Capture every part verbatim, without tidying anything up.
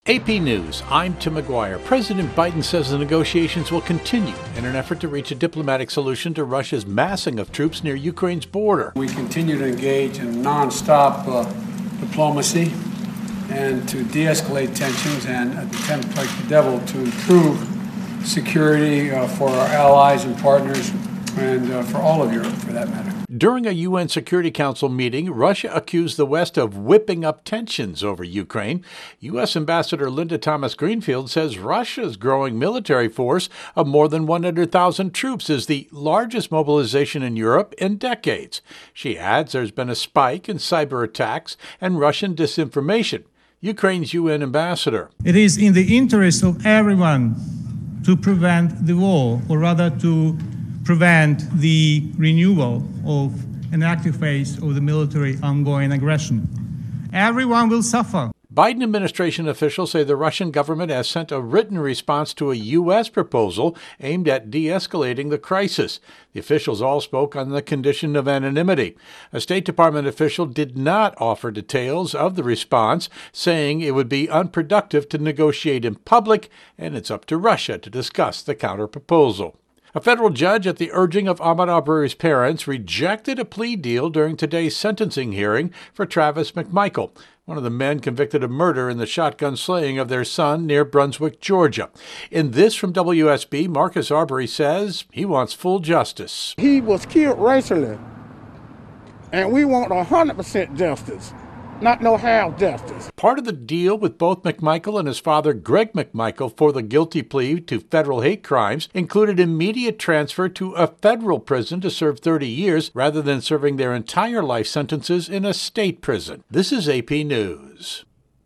A P News, I'm Tim McGuire. President Biden says the negotiations will continue in an effort to reach a diplomatic solution to Russia's massing of troops near Ukraine's border. We continue to engage in nonstop uh, diplomacy and to de-escalate tensions and attempt like the devil to improve security uh, for our allies and partners and uh, for all of Europe, for that matter. During a U N Security Council meeting, Russia accused the West of whipping up tensions over Ukraine. U S Ambassador Linda Thomas-Greenfield says Russia's growing military force of more than one hundred thousand troops is the largest mobilization in Europe in decades. She adds there's been a spike in cyber attacks and Russian disinformation. Ukraine's U N ambassador. It is in the interest of everyone to prevent the war, or rather to prevent the renewal of an active phase of the military ongoing aggression. Everyone will suffer. Biden administration officials say the Russian government has sent a written response to a U S proposal aimed at de-escalating the crisis. The officials all spoke on the condition of anonymity. A State Department official did not offer details of the response, saying it would be unproductive to negotiate in public, and it's up to Russia to discuss the counterproposal. A federal judge, at the urging of Ahmaud Arbery's parents, rejected a plea deal during today's sentencing hearing for Travis McMichael, one of the men convicted of murder in the shotgun slaying of their son near Brunswick, Georgia. In this from W S B, Marcus Arbery says he wants full justice. He was killed racially, and we want one hundred percent justice, not no half justice. Part of the deal with both McMichael and his father, Greg McMichael, for the guilty plea to federal hate crimes included immediate transfer to a federal prison to serve thirty years rather than serving their entire life sentences in a state prison. This is A P News.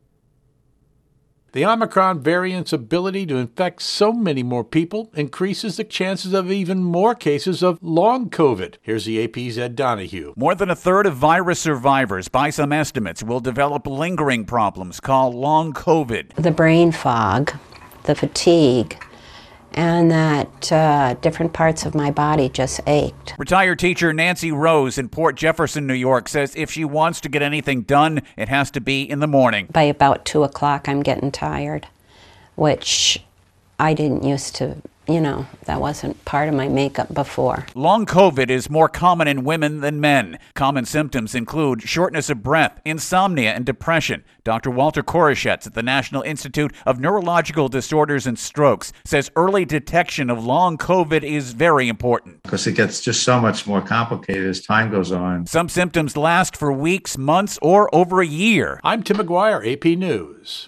The Omicron variant's ability to infect so many more people increases the chances of even more cases of long COVID. Here's the A P's Ed Donahue. More than a third of virus survivors, by some estimates, will develop lingering problems called long COVID. The brain fog, the fatigue, and that uh, different parts of my body just ached. Retired teacher Nancy Rose in Port Jefferson, New York, says if she wants to get anything done, it has to be in the morning. By about two o'clock, I'm getting tired, which I didn't used to, you know, that wasn't part of my makeup before. Long COVID is more common in women than men. Common symptoms include shortness of breath, insomnia, and depression. Doctor Walter Koroshetz at the National Institute of Neurological Disorders and Strokes says early detection of long COVID is very important. Because it gets just so much more complicated as time goes on. Some symptoms last for weeks, months, or over a year. I'm Tim McGuire, A P News.